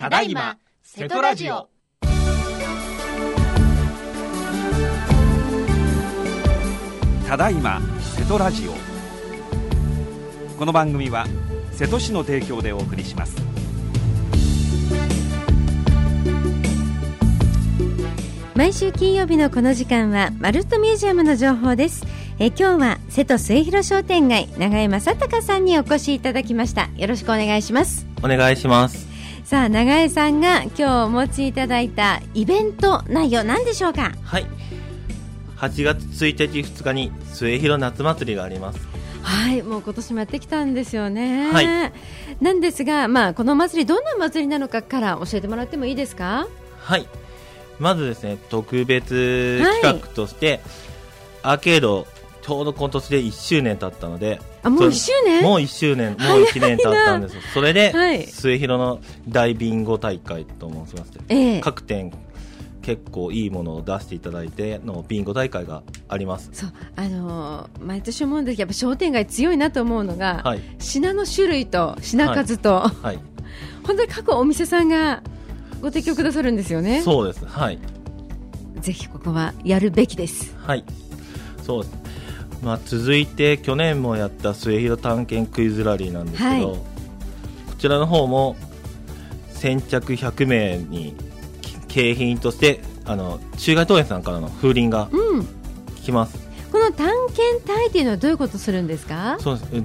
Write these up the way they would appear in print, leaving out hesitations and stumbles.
ただいま瀬戸ラジオ。 ただいま瀬戸ラジオ。この番組は瀬戸市の提供でお送りします。 毎週金曜日のこの時間はまるっとミュージアムの情報です。今日は瀬戸末広商店街永江正隆さんにお越しいただきました。よろしくお願いします。 お願いします。 さあ、永江さんが今日お持ちいただいたイベント内容何でしょうか？ はい、8月1日2日に末広夏祭りがあります。 はい、もう今年もやってきたんですよね。 はい、 なんですが、この祭りどんな祭りなのかから教えてもらってもいいですか？ はい、まずですね、特別企画として、アーケードちょうど今年で1周年経ったので、 もう1周年もう1年経ったんです。それで、 はい、 末広の大ビンゴ大会と申しまして、各店結構いいものを出していただいてのビンゴ大会があります。 そう、毎年思うんですけど、やっぱ商店街強いなと思うのが、はい、品の種類と品数と、はい、本当に各お店さんがご提供くださるんですよね。 そうです、はい、ぜひここはやるべきです。 はい、そうです。続いて去年もやった末広探検クイズラリーなんですけど、はい、こちらの方も先着100名に景品として中外東園さんからの風鈴が来ます。 この探検隊というのはどういうことするんですか？ そうです、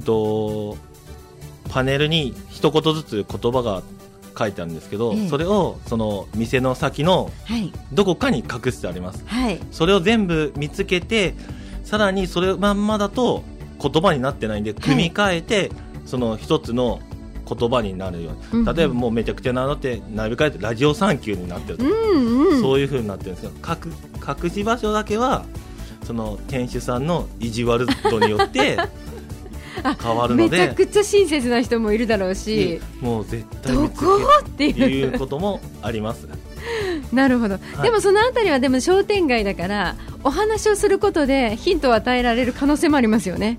パネルに一言ずつ言葉が書いてあるんですけど、それをその店の先のどこかに隠してあります。はい、それを全部見つけて、さらにそれまんまだと言葉になってないんで組み替えて、その一つの言葉になるように、例えばもうめちゃくちゃなのって並び替えてラジオサンキューになってるとか、そういう風になってるんですけど、隠し場所だけはその店主さんの意地悪度によって変わるのでめちゃくちゃ親切な人もいるだろうし、 もう絶対見つけどこっていうこともありますなるほど、はい、でもそのあたりはでも商店街だからお話をすることでヒントを与えられる可能性もありますよね。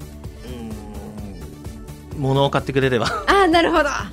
物を買ってくれればなるほど、はい、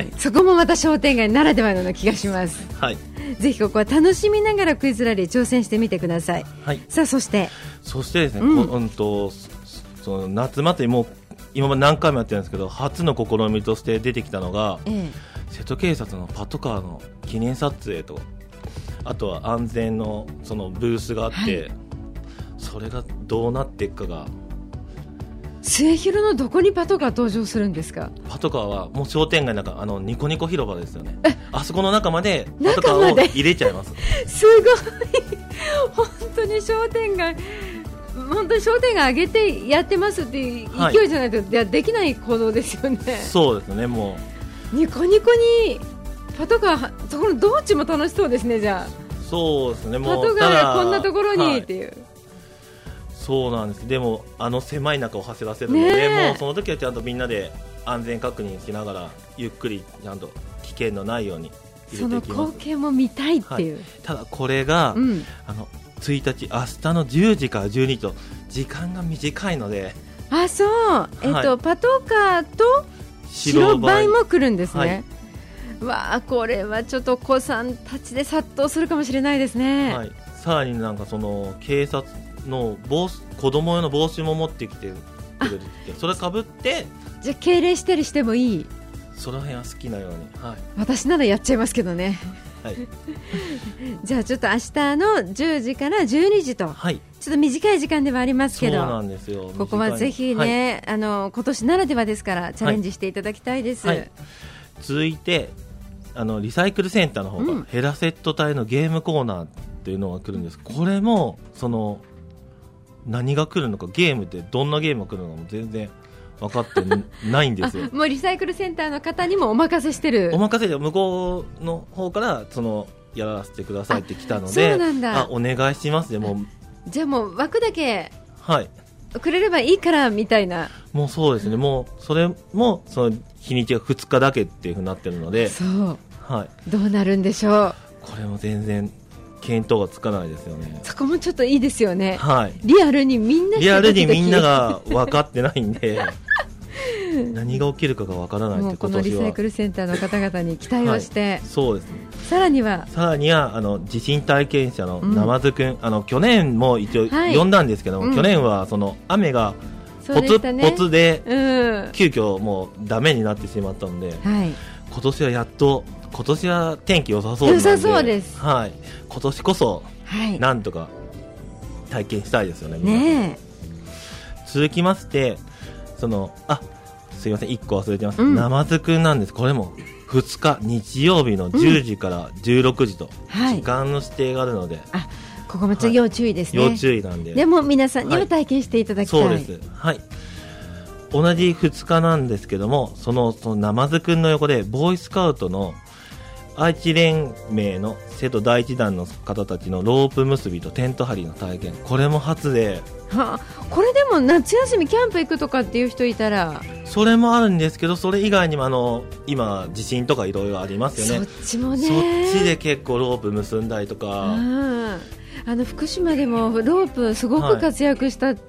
そこもまた商店街ならではのような気がします。はい、ぜひここは楽しみながらクイズラリー挑戦してみてください。はい、さあそしてですね、その夏祭りも今まで何回もやってるんですけど、初の試みとして出てきたのが、瀬戸警察のパトカーの記念撮影と、あとは安全のそのブースがあって、はい、それがどうなっていくかが。 末広のどこにパトカー登場するんですか？ パトカーはもう商店街の中、ニコニコ広場ですよね。あそこの中までパトカーを入れちゃいます。 すごい本当に商店街上げてやってますっていう勢いじゃないと、できない行動ですよね。 そうですね、もうニコニコにパトカー、そこの道中も楽しそうですね。じゃあそうですね、もうパトカーがこんなところにっていう、 そうなんです。でも狭い中を走らせるので、もうその時はちゃんとみんなで安全確認しながらゆっくりちゃんと危険のないように入れていきます。 その光景も見たいっていう、 ただこれが、1日明日の10時から12時と時間が短いので、 そう、パトカーと白バイも来るんですね。これはちょっとお子さんたちで殺到するかもしれないですね。はい、 さらにその警察の子供用の帽子も持ってきてくれるって、それかぶってじゃあ敬礼したりしてもいい？ その辺は好きなように、 私ならやっちゃいますけどね。はい、じゃあちょっと明日の10時から12時と、ちょっと短い時間ではありますけど、 そうなんですよ、 ここはぜひね、今年ならではですからチャレンジしていただきたいです。 続いてリサイクルセンターの方が、ヘラセット隊のゲームコーナーっていうのが来るんです。これも何が来るのか、ゲームってどんなゲームが来るのかも全然分かってないんですよ。 もうリサイクルセンターの方にもお任せしてる。 お任せで向こうの方からやらせてくださいって来たので、 そうなんだ、 お願いしますでもじゃあもう枠だけくれればいいからみたいな。 もうそうですね、もうそれもその日にちが2日だけっていう風になってるので、 そう、どうなるんでしょう。 これも全然見当がつかないですよね。 そこもちょっといいですよね。リアルにみんなが分かってないんで何が起きるかがわからないって、 もうこのリサイクルセンターの方々に期待をして、 そうですね。 さらには地震体験者のナマズくん、去年も一応呼んだんですけども、去年はその雨がポツで、急遽もうダメになってしまったので、今年は今年は天気良さそうなので、 良さそうです。 今年こそなんとか体験したいですよね。 ねえ。 続きまして、すいません、1個忘れてます。ナマズくんなんです。これも2日日曜日の10時から16時と、時間の指定があるので、 ここも要注意ですね。 要注意なんで。 でも皆さんには体験していただきたい。 そうです。同じ2日なんですけども、そのナマズくんの横でボーイスカウトの愛知連盟の瀬戸第一弾の方たちのロープ結びとテント張りの体験、これも初で、 これでも夏休みキャンプ行くとかっていう人いたら、 それもあるんですけど、それ以外にも今地震とかいろいろありますよね。 そっちもね、 そっちで結構ロープ結んだりとか、 福島でもロープすごく活躍したって、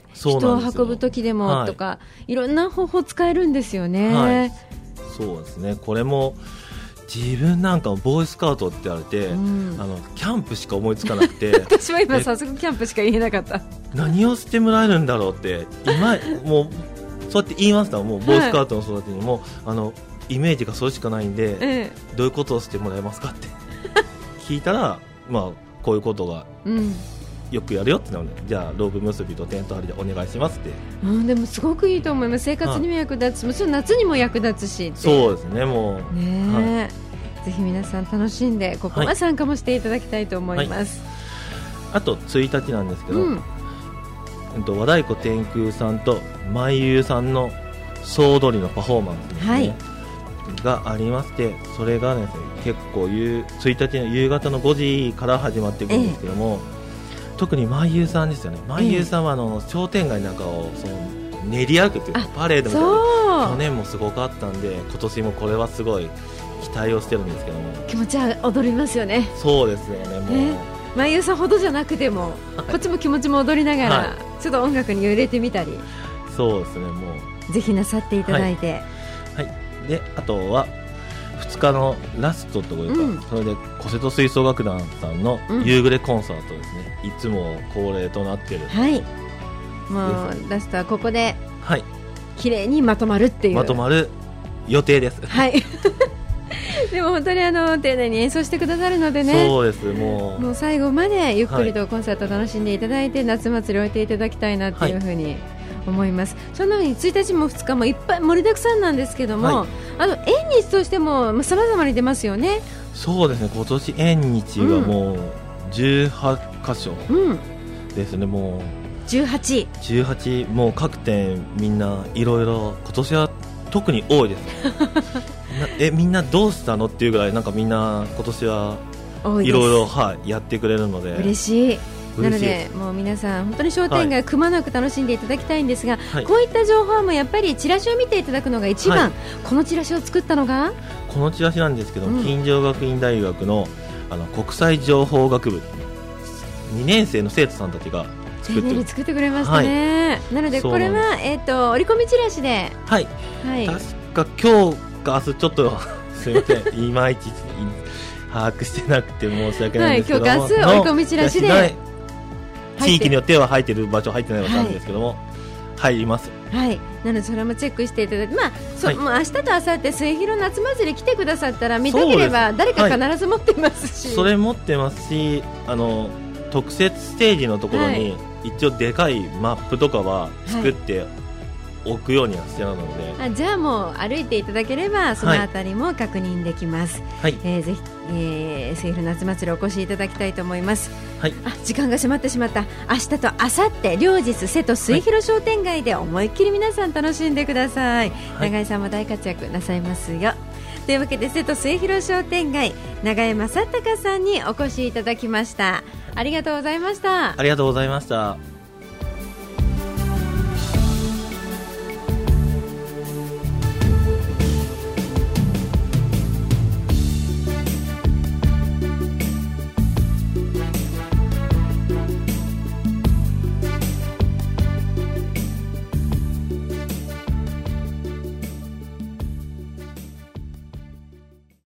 人を運ぶ時でもとか、いろんな方法使えるんですよね。 そうですね。これも自分なんかもボーイスカウトって言われて、キャンプしか思いつかなくて私は今早速キャンプしか言えなかった。何をしてもらえるんだろうってもうそうやって言いました。もうボーイスカウトの人たちにも、イメージがそれしかないんで、どういうことをしてもらえますかって聞いたら、こういうことが、よくやるよってなので、じゃあロープ結びとテント張りでお願いしますって、 でもすごくいいと思います。生活にも役立つし、もちろん夏にも役立つしって。 そうですね。もうね、ぜひ皆さん楽しんで、ここは参加もしていただきたいと思います。 あと1日なんですけど、和太鼓天空さんと舞優さんの総踊りのパフォーマンスですね、がありまして、それがですね、結構1日の夕方の5時から始まっていくんですけども、特に舞優さんですよね。舞優さんは商店街の中を練り歩くというか、パレードみたいな、去年もすごかったんで、今年もこれはすごい期待をしてるんですけども、 気持ちは踊りますよね。 そうですよね。もう舞優さんほどじゃなくても、こっちも気持ちも踊りながら、ちょっと音楽に揺れてみたり、 そうですね。もうぜひなさっていただいて、 で、あとは2日のラストというか、それで小瀬戸吹奏楽団さんの夕暮れコンサートですね、いつも恒例となっている、もうラストはここで綺麗にまとまるっていう、 まとまる予定です。 でも本当に丁寧に演奏してくださるのでね。 そうです。もう最後までゆっくりとコンサートを楽しんでいただいて、夏祭りを終えていただきたいなっていうふうに思います。そんな風に1日も2日もいっぱい盛りだくさんなんですけども、縁日としても様々に出ますよね。 そうですね。今年縁日がもう18箇所ですね。もう18、もう各店みんないろいろ今年は特に多いですみんなどうしたのっていうぐらい、なんかみんな今年はいろいろやってくれるので嬉しい。なのでもう皆さん本当に商店街くまなく楽しんでいただきたいんですが、こういった情報もやっぱりチラシを見ていただくのが一番、このチラシを作ったのがこのチラシなんですけど、金城学院大学の国際情報学部2年生の生徒さんたちが作ってくれましたね。なのでこれは折り込みチラシで、 確か今日か明日ちょっとすみませんいまいち把握してなくて申し訳ないんですけども、 今日か明日折り込みチラシで地域によっては入ってる場所入ってない場所あるんですけども、入ります。 なのでそれもチェックしていただいて、もう明日と明後日末広夏祭り来てくださったら、見たければ誰か必ず持ってますし、 それ持ってますし、特設ステージのところに一応でかいマップとかは作って置くようにはしてるので、 じゃあもう歩いていただければそのあたりも確認できます。ぜひ末広夏祭りお越しいただきたいと思います。時間が迫ってしまった。明日と明後日両日瀬戸末広商店街で思いっきり皆さん楽しんでください。永井さんも大活躍なさいますよ。というわけで瀬戸末広商店街、永江正隆さんにお越しいただきました。ありがとうございました。 ありがとうございました。